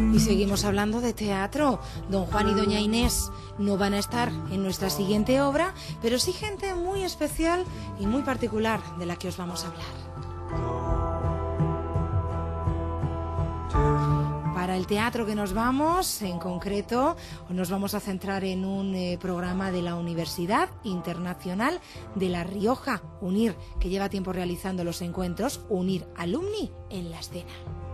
Y seguimos hablando de teatro. Don Juan y doña Inés no van a estar en nuestra siguiente obra, pero sí gente muy especial y muy particular de la que os vamos a hablar. Para el teatro que nos vamos, en concreto, nos vamos a centrar en un programa de la Universidad Internacional de La Rioja, UNIR, que lleva tiempo realizando los encuentros UNIR Alumni en la escena.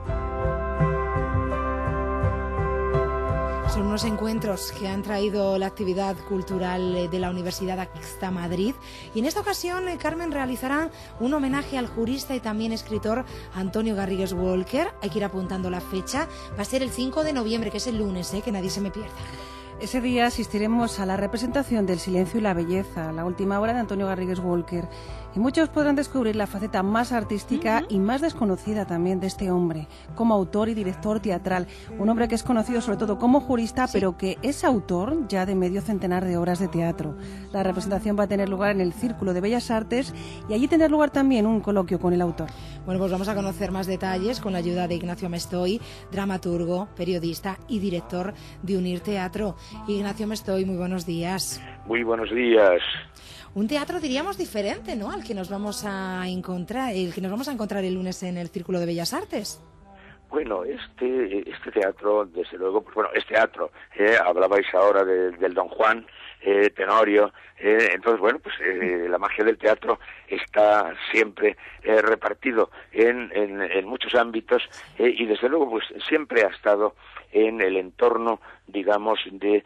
Son unos encuentros que han traído la actividad cultural de la Universidad hasta Madrid, y en esta ocasión Carmen realizará un homenaje al jurista y también escritor Antonio Garrigues Walker. Hay que ir apuntando la fecha, va a ser el 5 de noviembre, que es el lunes, que nadie se me pierda. Ese día asistiremos a la representación del Silencio y la Belleza, la última obra de Antonio Garrigues Walker. Y muchos podrán descubrir la faceta más artística y más desconocida también de este hombre, como autor y director teatral. Un hombre que es conocido sobre todo como jurista, pero que es autor ya de medio centenar de obras de teatro. La representación va a tener lugar en el Círculo de Bellas Artes y allí tendrá lugar también un coloquio con el autor. Bueno, pues vamos a conocer más detalles con la ayuda de Ignacio Mestoy, dramaturgo, periodista y director de UNIR Teatro. Ignacio Mestoy, muy buenos días. Muy buenos días. Un teatro, diríamos, diferente, ¿no?, al que nos vamos a encontrar, el lunes en el Círculo de Bellas Artes. Bueno, este teatro, desde luego, pues bueno, es teatro. Hablabais ahora del Don Juan Tenorio. Entonces, bueno, pues la magia del teatro está siempre repartido en muchos ámbitos, y desde luego, pues siempre ha estado en el entorno, digamos, de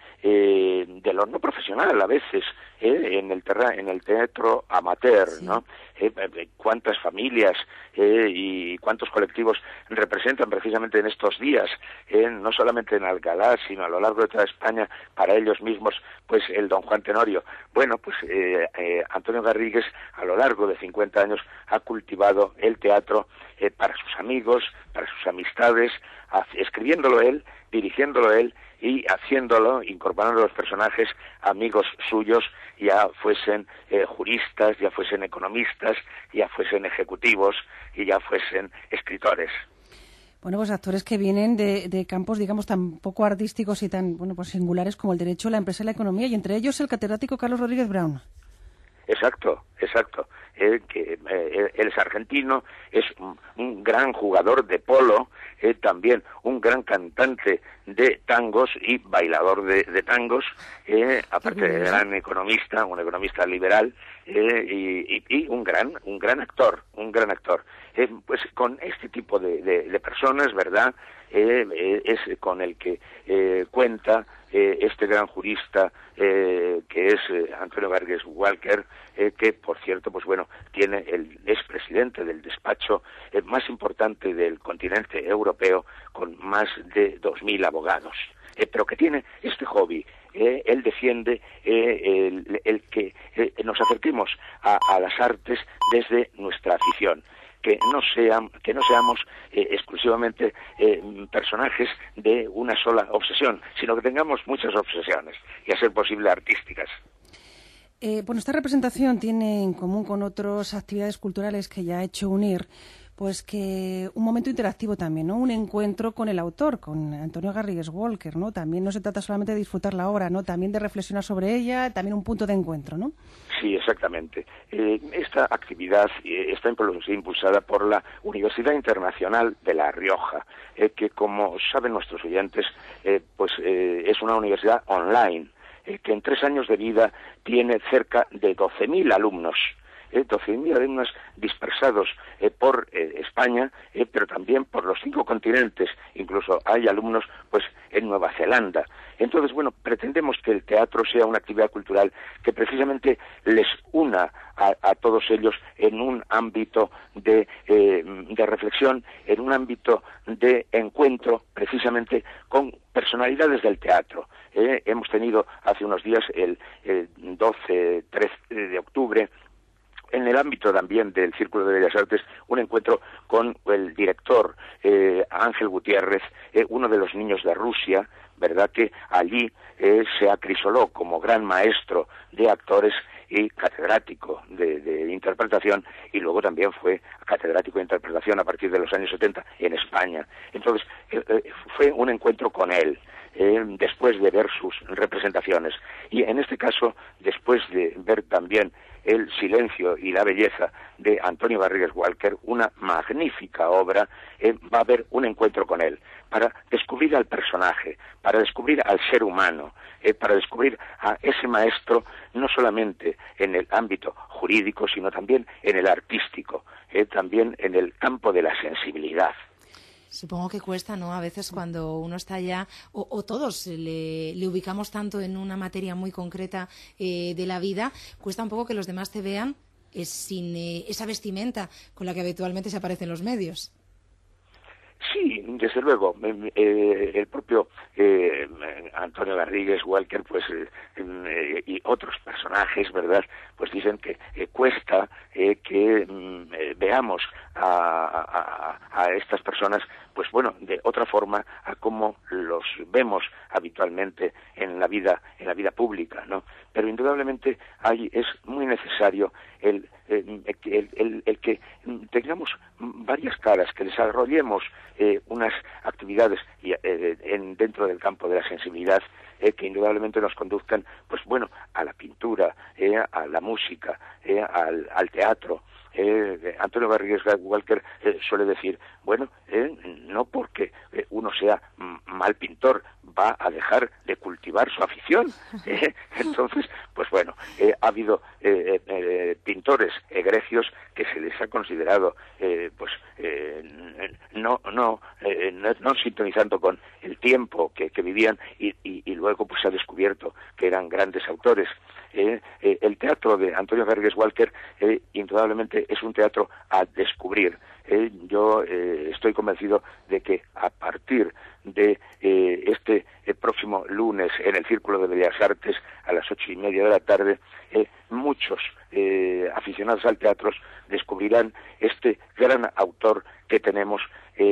lo no profesional a veces, en el teatro amateur, sí. ¿No? Cuántas familias y cuántos colectivos representan precisamente en estos días, no solamente en Alcalá, sino a lo largo de toda España, para ellos mismos, pues el Don Juan Tenorio. Bueno, pues Antonio Garrigues, a lo largo de 50 años, ha cultivado el teatro para sus amigos, para sus amistades, escribiéndolo él, dirigiéndolo él y haciéndolo, incorporando los personajes amigos suyos, ya fuesen juristas, ya fuesen economistas, ya fuesen ejecutivos y ya fuesen escritores. Bueno, pues actores que vienen de campos, digamos, tan poco artísticos y tan, bueno, pues singulares como el derecho, la empresa y la economía, y entre ellos el catedrático Carlos Rodríguez Brown. Exacto. Él es argentino, es un gran jugador de polo, también un gran cantante de tangos y bailador de tangos, aparte de gran economista, un economista liberal, y un gran actor. Pues con este tipo de personas, ¿verdad?, es con el que cuenta este gran jurista que es Antonio Garrigues Walker, que por cierto, pues bueno, es presidente del despacho más importante del continente europeo, con más de 2.000 abogados, pero que tiene este hobby. Él defiende el que nos acerquemos a las artes desde nuestra afición. Que no seamos exclusivamente personajes de una sola obsesión, sino que tengamos muchas obsesiones y, a ser posible, artísticas. Bueno, esta representación tiene en común con otras actividades culturales que ya ha hecho UNIR, pues que un momento interactivo también, ¿no? Un encuentro con el autor, con Antonio Garrigues Walker, ¿no? También no se trata solamente de disfrutar la obra, ¿no?, también de reflexionar sobre ella, también un punto de encuentro, ¿no? Sí, exactamente. Esta actividad está impulsada por la Universidad Internacional de La Rioja, que, como saben nuestros oyentes, es una universidad online, que en 3 años de vida tiene cerca de 12.000 alumnos. 12.000 alumnos dispersados por España, pero también por los 5 continentes. Incluso hay alumnos pues en Nueva Zelanda. Entonces, bueno, pretendemos que el teatro sea una actividad cultural que precisamente les una a todos ellos en un ámbito de reflexión, en un ámbito de encuentro precisamente con personalidades del teatro. Hemos tenido hace unos días, el 12-13 de octubre, en el ámbito también del Círculo de Bellas Artes, un encuentro con el director Ángel Gutiérrez, uno de los niños de Rusia, ¿verdad?, que allí se acrisoló como gran maestro de actores y catedrático de interpretación, y luego también fue catedrático de interpretación a partir de los años 70 en España. Entonces, fue un encuentro con él, después de ver sus representaciones. Y en este caso, después de ver también El silencio y la belleza de Antonio Garrigues Walker, una magnífica obra, va a haber un encuentro con él, para descubrir al personaje, para descubrir al ser humano, para descubrir a ese maestro, no solamente en el ámbito jurídico, sino también en el artístico, también en el campo de la sensibilidad. Supongo que cuesta, ¿no? A veces cuando uno está allá, o todos le ubicamos tanto en una materia muy concreta de la vida, cuesta un poco que los demás te vean sin esa vestimenta con la que habitualmente se aparecen los medios. Sí, desde luego. El propio Antonio Garrigues Walker, pues, y otros personajes, ¿verdad?, pues dicen que cuesta que veamos a estas personas, pues bueno, de otra forma a como los vemos habitualmente en la vida pública, ¿no? Pero indudablemente es muy necesario el que tengamos varias caras, que desarrollemos unas actividades dentro del campo de la sensibilidad, que indudablemente nos conduzcan, pues bueno, a la pintura, a la música, al teatro. Antonio Garrigues Walker suele decir, bueno, no porque uno sea mal pintor va a dejar de cultivar su afición. Entonces, pues bueno, ha habido pintores egregios que se les ha considerado no sintonizando con el tiempo que vivían, y luego pues se ha descubierto que eran grandes autores. El teatro de Antonio Garrigues Walker indudablemente es un teatro a descubrir. Yo estoy convencido de que a partir de este próximo lunes en el Círculo de Bellas Artes a las 8:30 de la tarde, muchos aficionados al teatro descubrirán este gran autor que tenemos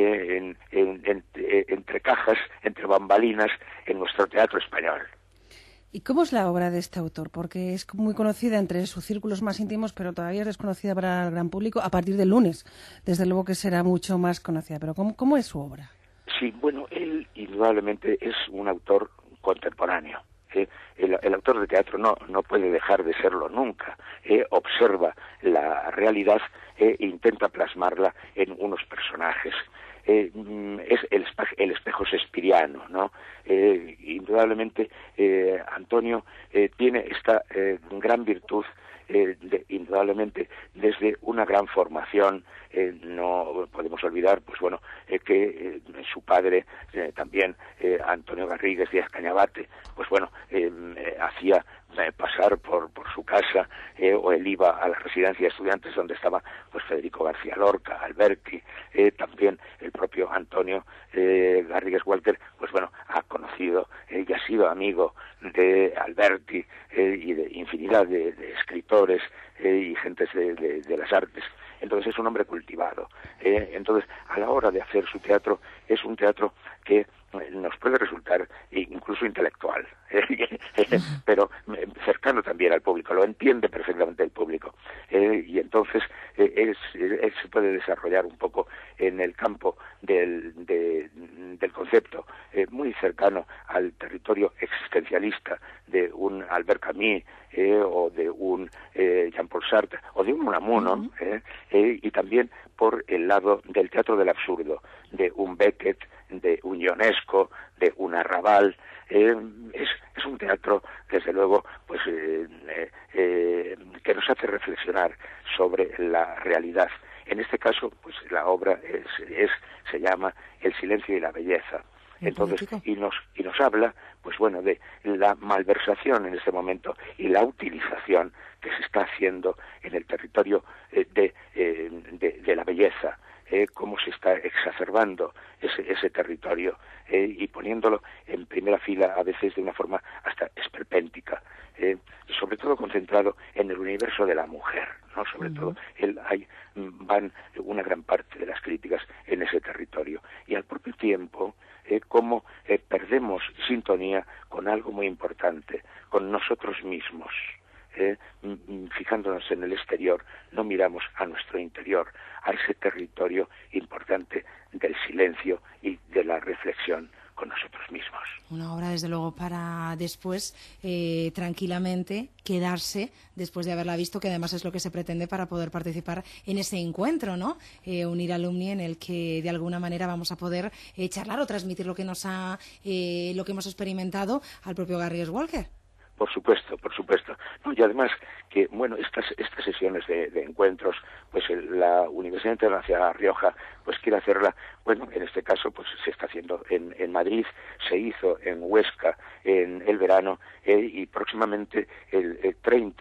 entre cajas, entre bambalinas, en nuestro teatro español. ¿Y cómo es la obra de este autor? Porque es muy conocida entre sus círculos más íntimos, pero todavía es desconocida para el gran público a partir del lunes. Desde luego que será mucho más conocida. Pero ¿cómo es su obra? Sí, bueno, él indudablemente es un autor contemporáneo. El autor de teatro no puede dejar de serlo nunca. Observa la realidad e intenta plasmarla en unos personajes. Es el espejo shakespeariano, ¿no? Indudablemente Antonio tiene esta gran virtud, indudablemente desde una gran formación. No podemos olvidar, pues bueno, que su padre también, Antonio Garrigues Díaz Cañabate, pues bueno, hacía pasar por su casa, o él iba a la residencia de estudiantes donde estaba pues Federico García Lorca, Alberti. También el propio Antonio Garrigues Walker, pues bueno, ha conocido y ha sido amigo de Alberti y de infinidad de escritores y gentes de las artes. Entonces es un hombre cultivado. Entonces, a la hora de hacer su teatro, es un teatro que nos puede resultar incluso intelectual, pero cercano también al público, lo entiende perfectamente el público, y entonces se puede desarrollar un poco en el campo del concepto, muy cercano al territorio existencialista de un Albert Camus, o de un Jean-Paul Sartre, o de un Unamuno, y también por el lado del teatro del absurdo, de un Beckett, de un Ionesco, de un Arrabal. Es un teatro, desde luego, pues que nos hace reflexionar sobre la realidad. En este caso, pues la obra se llama El silencio y la belleza. Entonces, y nos habla, pues bueno, de la malversación en este momento y la utilización que se está haciendo en el territorio de la belleza, cómo se está exacerbando ese territorio, y poniéndolo en primera fila a veces de una forma hasta esperpéntica, sobre todo concentrado en el universo de la mujer, ¿no? Sobre todo van una gran parte de las críticas en ese territorio, y al propio tiempo cómo perdemos sintonía con algo muy importante, con nosotros mismos. fijándonos en el exterior, no miramos a nuestro interior, a ese territorio importante del silencio y de la reflexión con nosotros mismos. Una obra, desde luego, para después tranquilamente quedarse después de haberla visto, que además es lo que se pretende para poder participar en ese encuentro, ¿no? Unir alumni, en el que de alguna manera vamos a poder charlar o transmitir lo que hemos experimentado al propio Garrigues Walker. Por supuesto. No, y además que, bueno, estas sesiones de encuentros, pues la Universidad Internacional de Rioja, pues quiere hacerla, bueno, en este caso, pues se está haciendo en Madrid, se hizo en Huesca en el verano, y próximamente el 30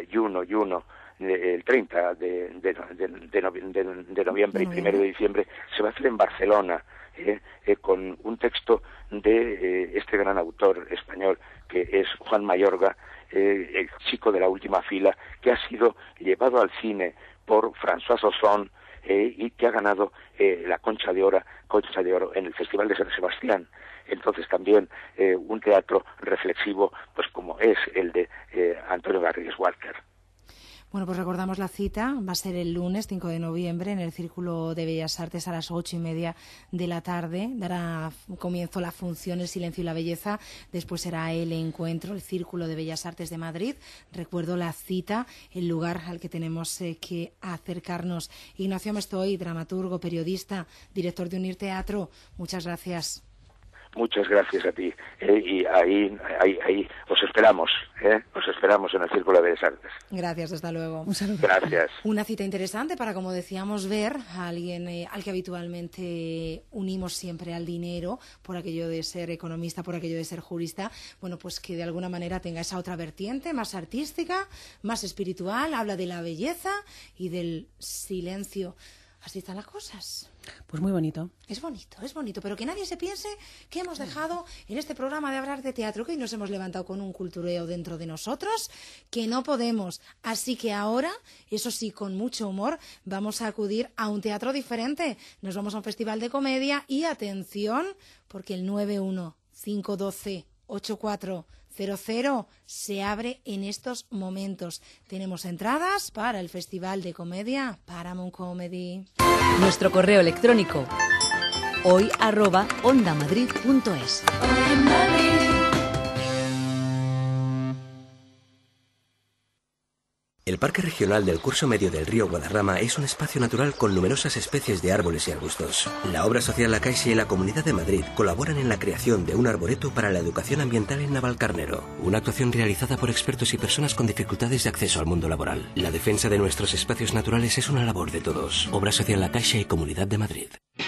de noviembre y 1 de diciembre se va a hacer en Barcelona, con un texto de este gran autor español que es Juan Mayorga, el chico de la última fila, que ha sido llevado al cine por François Ozon y que ha ganado la Concha de Oro en el Festival de San Sebastián. Entonces también un teatro reflexivo, pues como es el de Antonio Garrigues Walker. Bueno, pues recordamos la cita, va a ser el lunes 5 de noviembre en el Círculo de Bellas Artes a las 8:30 de la tarde. Dará comienzo la función El silencio y la belleza, después será el encuentro, el Círculo de Bellas Artes de Madrid. Recuerdo la cita, el lugar al que tenemos que acercarnos. Ignacio Mestoy, dramaturgo, periodista, director de Unir Teatro, muchas gracias. Muchas gracias a ti, y ahí os esperamos en el Círculo de Bellas Artes. Gracias, hasta luego. Un saludo. Gracias. Una cita interesante para, como decíamos, ver a alguien al que habitualmente unimos siempre al dinero, por aquello de ser economista, por aquello de ser jurista, bueno, pues que de alguna manera tenga esa otra vertiente más artística, más espiritual, habla de la belleza y del silencio. Así están las cosas. Pues muy bonito. Es bonito, pero que nadie se piense que hemos dejado en este programa de hablar de teatro, que hoy nos hemos levantado con un cultureo dentro de nosotros, que no podemos. Así que ahora, eso sí, con mucho humor, vamos a acudir a un teatro diferente. Nos vamos a un festival de comedia y atención, porque el 915128400 se abre en estos momentos. Tenemos entradas para el Festival de Comedia Paramount Comedy. Nuestro correo electrónico hoy@ondamadrid.es. El Parque Regional del Curso Medio del Río Guadarrama es un espacio natural con numerosas especies de árboles y arbustos. La obra social La Caixa y la Comunidad de Madrid colaboran en la creación de un arboreto para la educación ambiental en Navalcarnero, una actuación realizada por expertos y personas con dificultades de acceso al mundo laboral. La defensa de nuestros espacios naturales es una labor de todos. Obra social La Caixa y Comunidad de Madrid.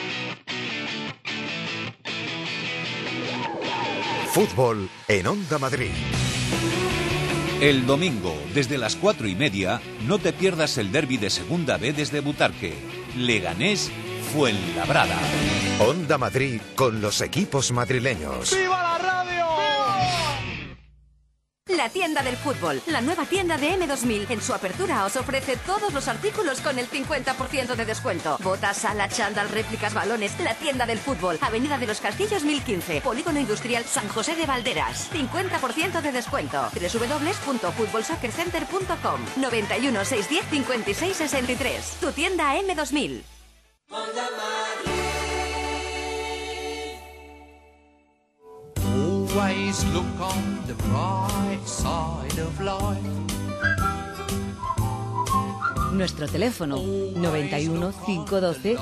Fútbol en Onda Madrid. El domingo, desde las 4:30, no te pierdas el derbi de Segunda B desde Butarque. Leganés, Fuenlabrada. Onda Madrid con los equipos madrileños. ¡Viva la radio! La tienda del fútbol, la nueva tienda de M2000. En su apertura os ofrece todos los artículos con el 50% de descuento. Botas, sala, chándal, réplicas, balones. La tienda del fútbol, Avenida de los Castillos 1015, Polígono Industrial San José de Valderas. 50% de descuento. www.futbolsoccercenter.com. 91 610 56 63. Tu tienda M2000. Always look on the bright side of life. Nuestro teléfono 91 512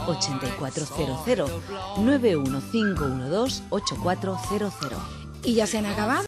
8400 91512 8400. Y ya se han acabado